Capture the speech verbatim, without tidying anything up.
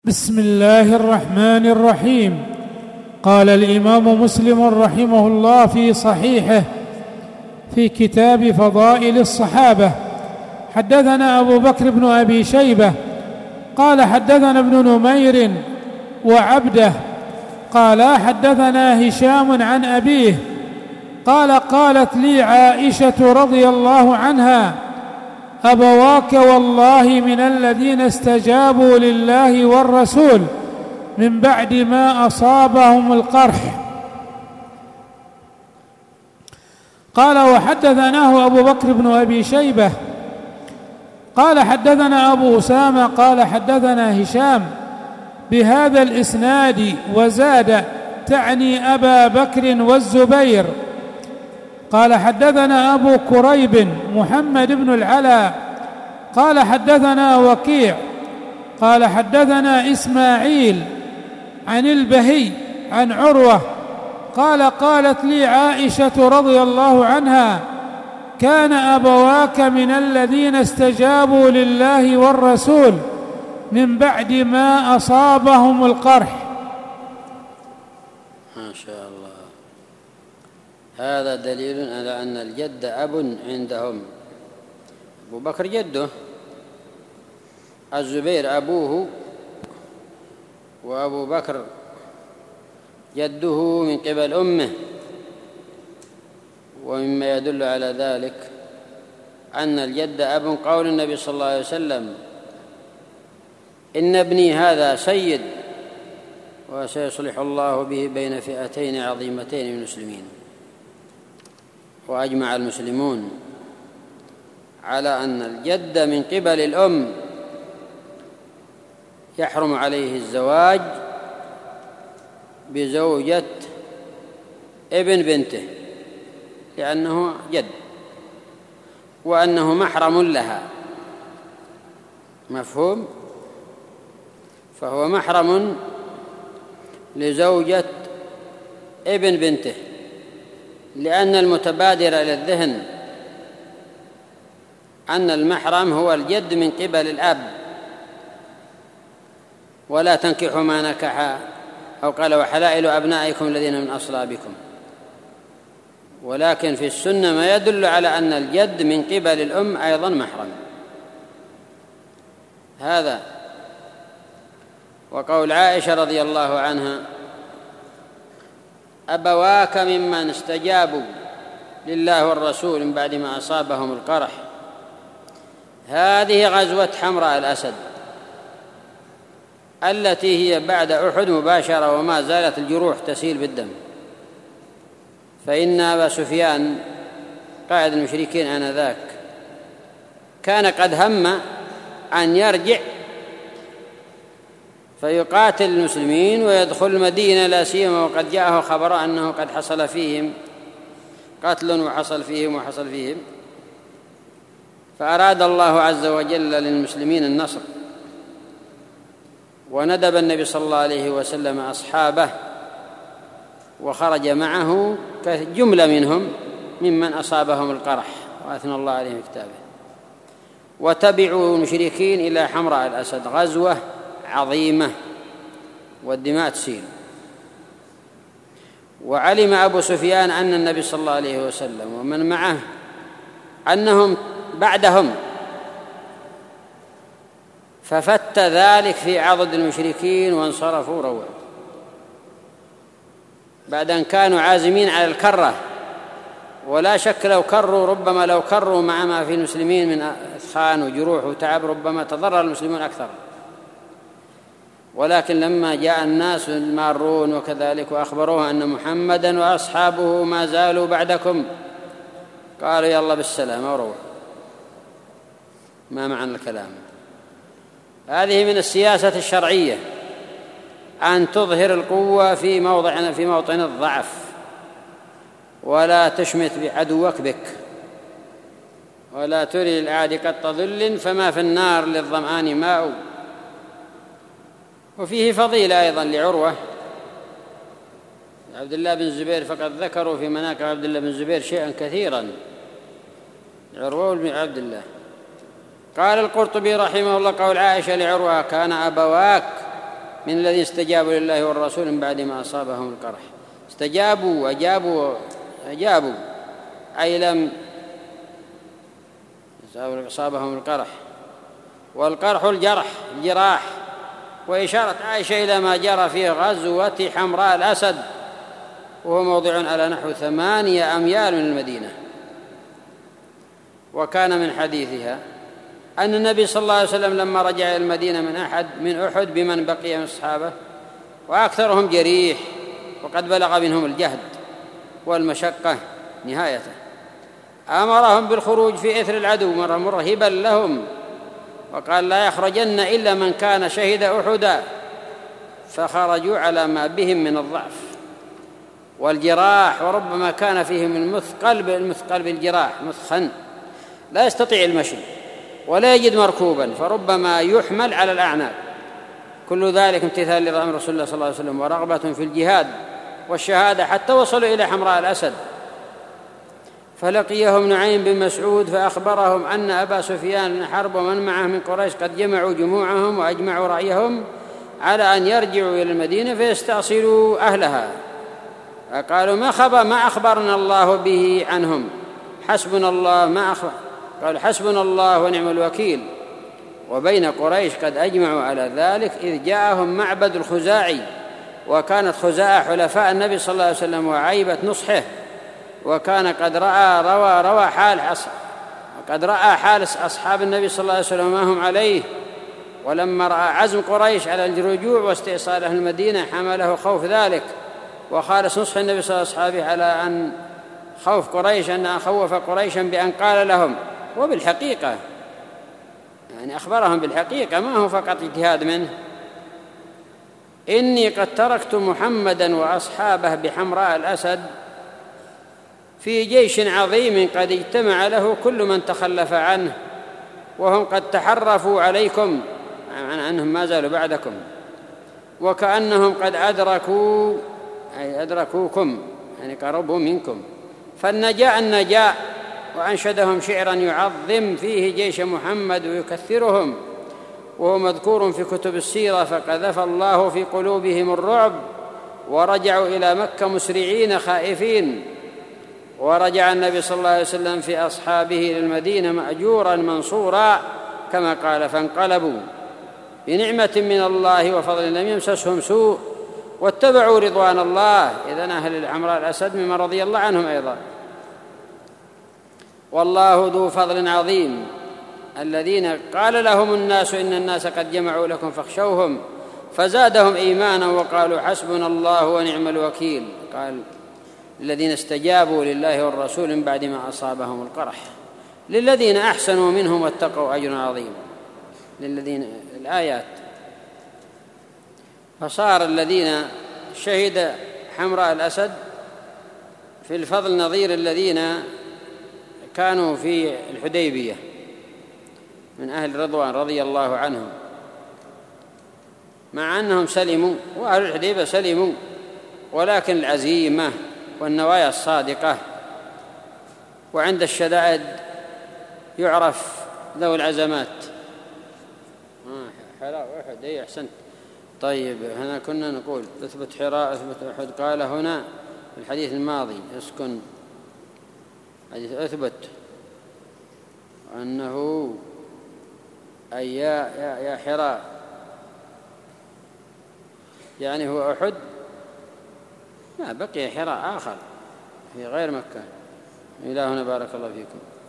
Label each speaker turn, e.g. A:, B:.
A: بسم الله الرحمن الرحيم. قال الإمام مسلم رحمه الله في صحيحه في كتاب فضائل الصحابة: حدثنا أبو بكر بن أبي شيبة قال حدثنا ابن نمير وعبده قال حدثنا هشام عن أبيه قال قالت لي عائشة رضي الله عنها: أبواك والله من الذين استجابوا لله والرسول من بعد ما أصابهم القرح. قال وحدثناه أبو بكر بن أبي شيبة قال حدثنا أبو أسامة قال حدثنا هشام بهذا الإسناد وزاد: تعني أبا بكر والزبير. قال حدثنا أبو كريب محمد بن العلاء قال حدثنا وكيع قال حدثنا إسماعيل عن البهي عن عروة قال قالت لي عائشة رضي الله عنها: كان أبواك من الذين استجابوا لله والرسول من بعد ما أصابهم القرح.
B: ما شاء الله. هذا دليل على أن الجد أب عندهم. أبو بكر جده، الزبير أبوه، وأبو بكر جده من قبل أمه. ومما يدل على ذلك أن الجد أب قول النبي صلى الله عليه وسلم: إن ابني هذا سيد وسيصلح الله به بين فئتين عظيمتين من المسلمين. وأجمع المسلمون على أن الجد من قبل الأم يحرم عليه الزواج بزوجة ابن بنته لأنه جد، وأنه محرم لها. مفهوم؟ فهو محرم لزوجة ابن بنته، لأن المتبادر إلى الذهن أن المحرم هو الجد من قبل الأب، ولا تنكحوا ما نكح، أو قال: وحلائل أبنائكم الذين من أصلابكم. ولكن في السنة ما يدل على أن الجد من قبل الأم أيضا محرم. هذا وقول عائشة رضي الله عنها: أبواك ممن استجابوا لله والرسول من بعد ما أصابهم القرح. هذه غزوة حمراء الأسد التي هي بعد أحد مباشرة، وما زالت الجروح تسيل بالدم. فإن أبا سفيان قائد المشركين آنذاك كان قد هم أن يرجع فيقاتل المسلمين ويدخل المدينة، لا سيما وقد جاءه خبر أنه قد حصل فيهم قتل وحصل فيهم وحصل فيهم فأراد الله عز وجل للمسلمين النصر، وندب النبي صلى الله عليه وسلم أصحابه وخرج معه جملة منهم ممن أصابهم القرح، وأثنى الله عليهم في كتابه. وتبعوا المشركين إلى حمراء الأسد، غزوة عظيمة والدماء تسيل. وعلم أبو سفيان أن النبي صلى الله عليه وسلم ومن معه أنهم بعدهم، ففت ذلك في عضد المشركين وانصرفوا روعا، بعد أن كانوا عازمين على الكرة. ولا شك لو كروا ربما لو كروا مع ما في المسلمين من أثخان وجروح وتعب ربما تضرر المسلمون أكثر. ولكن لما جاء الناس المارون وكذلك وأخبروه أن محمدا وأصحابه ما زالوا بعدكم، قالوا: يلا بالسلامة وروح. ما معنى الكلام؟ هذه من السياسة الشرعية، أن تظهر القوة في موضع في موطن الضعف، ولا تشمت بعدوك بك، ولا تري الأعداء قط ظل فما في النار للظمآن ماء. وفيه فضيلة أيضا لعروة عبد الله بن الزبير، فقد ذكروا في مناقب عبد الله بن الزبير شيئا كثيرا. عروة بن عبد الله قال القرطبي رحمه الله: قول عائشة لعروة: كان أبواك من الذين استجابوا لله والرسول من بعد ما أصابهم القرح. استجابوا وأجابوا أجابوا أي لم أصابهم القرح، والقرح الجرح الجراح. وإشارة عائشة إلى ما جرى في غزوة حمراء الأسد، وهو موضع على نحو ثمانية أميال من المدينة. وكان من حديثها أن النبي صلى الله عليه وسلم لما رجع إلى المدينة من أحد من أحد بمن بقي من الصحابة وأكثرهم جريح وقد بلغ منهم الجهد والمشقة نهايته، أمرهم بالخروج في إثر العدو مرهبا لهم، وقال لا يخرجن إلا من كان شهد أحدا، فخرجوا على ما بهم من الضعف والجراح، وربما كان فيهم المثقل المثقل بالجراح مثخن لا يستطيع المشي ولا يجد مركوبا، فربما يحمل على الأعناق. كل ذلك امتثال لأمر رسول الله صلى الله عليه وسلم ورغبة في الجهاد والشهادة، حتى وصلوا إلى حمراء الأسد. فلقيهم نعيم بن مسعود فأخبرهم أن أبا سفيان بن حرب ومن معه من قريش قد جمعوا جموعهم وأجمعوا رأيهم على أن يرجعوا إلى المدينة فيستأصلوا أهلها. فقالوا ما خبر ما أخبرنا الله به عنهم، حسبنا الله ما أخبر قال حسبنا الله ونعم الوكيل. وبين قريش قد أجمعوا على ذلك إذ جاءهم معبد الخزاعي، وكانت خزاعة حلفاء النبي صلى الله عليه وسلم وعيبة نصحه، وكان قد رأى روى روى حال قد رأى حال أصحاب النبي صلى الله عليه وسلم ما هم عليه. ولما رأى عزم قريش على الرجوع واستئصال أهل المدينة حمله خوف ذلك، وخالص نصح النبي صلى الله عليه وسلم على أن خوف قريش أن أخوف قريشا بأن قال لهم، وبالحقيقة يعني أخبرهم بالحقيقة ما هو فقط اجتهاد منه، إني قد تركت محمدا وأصحابه بحمراء الأسد في جيش عظيم قد اجتمع له كل من تخلف عنه، وهم قد تحرفوا عليكم، معنى أنهم ما زالوا بعدكم، وكأنهم قد أدركوا أي أدركوكم يعني قربوا منكم، فالنجاء النجاء. وأنشدهم شعرا يعظم فيه جيش محمد ويكثرهم، وهو مذكور في كتب السيرة. فقذف الله في قلوبهم الرعب ورجعوا إلى مكة مسرعين خائفين. ورجع النبي صلى الله عليه وسلم في أصحابه للمدينة مأجورا منصورا كما قال، فانقلبوا بنعمة من الله وفضل لم يمسسهم سوء واتبعوا رضوان الله. إذن أهل الحمراء الأسد ممن رضي الله عنهم أيضا. والله ذو فضل عظيم، الذين قال لهم الناس إن الناس قد جمعوا لكم فاخشوهم فزادهم إيمانا وقالوا حسبنا الله ونعم الوكيل. قال الذين استجابوا لله والرسول من بعد ما أصابهم القرح للذين أحسنوا منهم واتقوا أجر عظيم. للذين الآيات. فصار الذين شهد حمراء الأسد في الفضل نظير الذين كانوا في الحديبية من أهل رضوان رضي الله عنهم، مع أنهم سلموا وأهل الحديبية سلموا، ولكن العزيمة والنوايا الصادقة، وعند الشدائد يعرف ذو العزمات. حراء أحد أي أحسنت. طيب هنا كنا نقول اثبت حراء اثبت أحد، قال هنا في الحديث الماضي اسكن حديث اثبت أنه أي يا, يا, يا حراء يعني هو أحد، لا بقي حراء آخر في غير مكة. إلهنا بارك الله فيكم.